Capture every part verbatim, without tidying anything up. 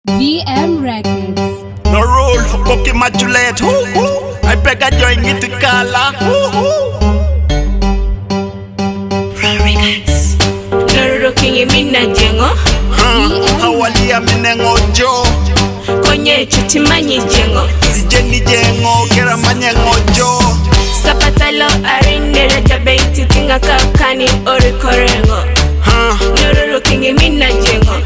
V M Records. No rule, cook immaculate. I beg a join it to color. Nororo kingi mina jengo Hawalia minengo jo konye chutimanyi jengo Jenny jengo kera manyengo jo sapatalo arindere jabeiti tinga kakani orikorengo Nororo kingi mina jengo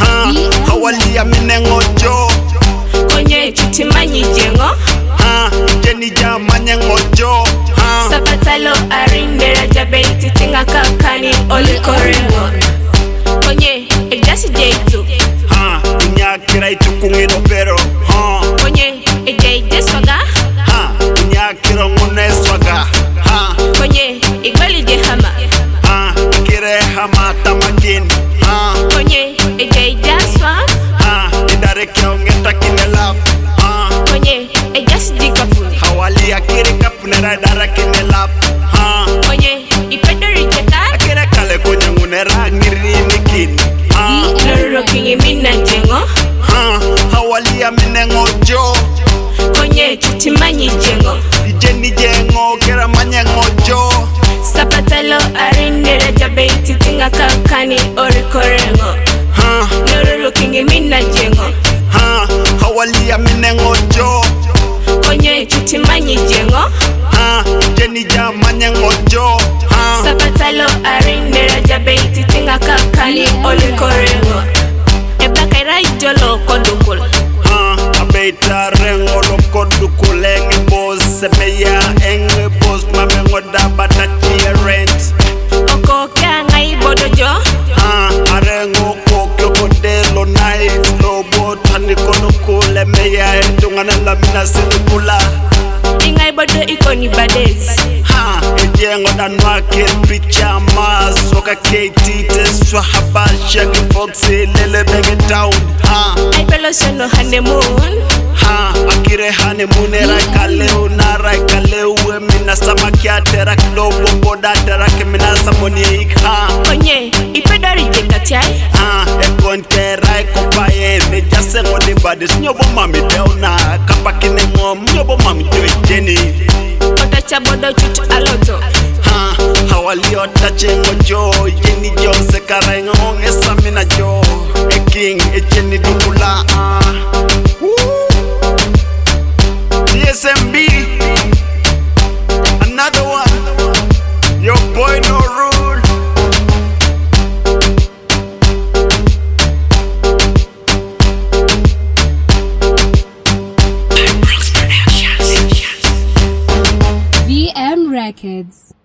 Hawalia minengo jo konye chutimanyi jengo Jenny ja manyengo jo sapatalo arindere jabeiti tinga kakani orikorengo konye ejasi jeitu Unyakira itukungino pero konye ejeide swaga Unyakira ngune swaga konye igwali jehama Kire hama tamakin konye ejeide swa Idare kyo ngeta kinelap konye ejasi dikapuni Hawalia kiri kapunera dara kinelap konye ipedori jeka Kire kale kunye ngunera ngiri nikin Nororo kingi mina jengo Hawalia minengo jo konye chutimanyi jengo Jenny jengo kera manyengo jo sapatalo arindere jabeiti tinga kakani orikorengo Nororo kingi mina jengo Hawalia minengo jo konye chutimanyi jengo Jenny ja manyengo jo sapatalo arindere jabeiti tinga kakani orikorengo ebakaira ijolo kodukul Abeita rengo loko dukulenge boss Semeya enge boss mamengo da batachi rent oko kya ngai bodojo Arengo kokyo kodelo nice Lobo tani kono kule meya Etungana lamina sinukula ingai bodo ikoni bades Ejengo danwake picha mas Waka K T teswa habasha Kifoxi lele bege down ai pelo sono honeymoon Akire honeymoon era kaleu Nara kaleu Mina sama kia tera Klobo boda tera Kemina samoni ikha konye ipedori jekatiai Ekon tera ekopaye Nejase ngodi badis Nyobo mami deuna Kapakine ngom Nyobo mami joy Jenny otacha bodo chuchu aloto Hawalio tachengo jo Jenny jo sekarengo Ngesa mina jo E king e Jenny dukula D S M B Another one Your boy no rule V M Records.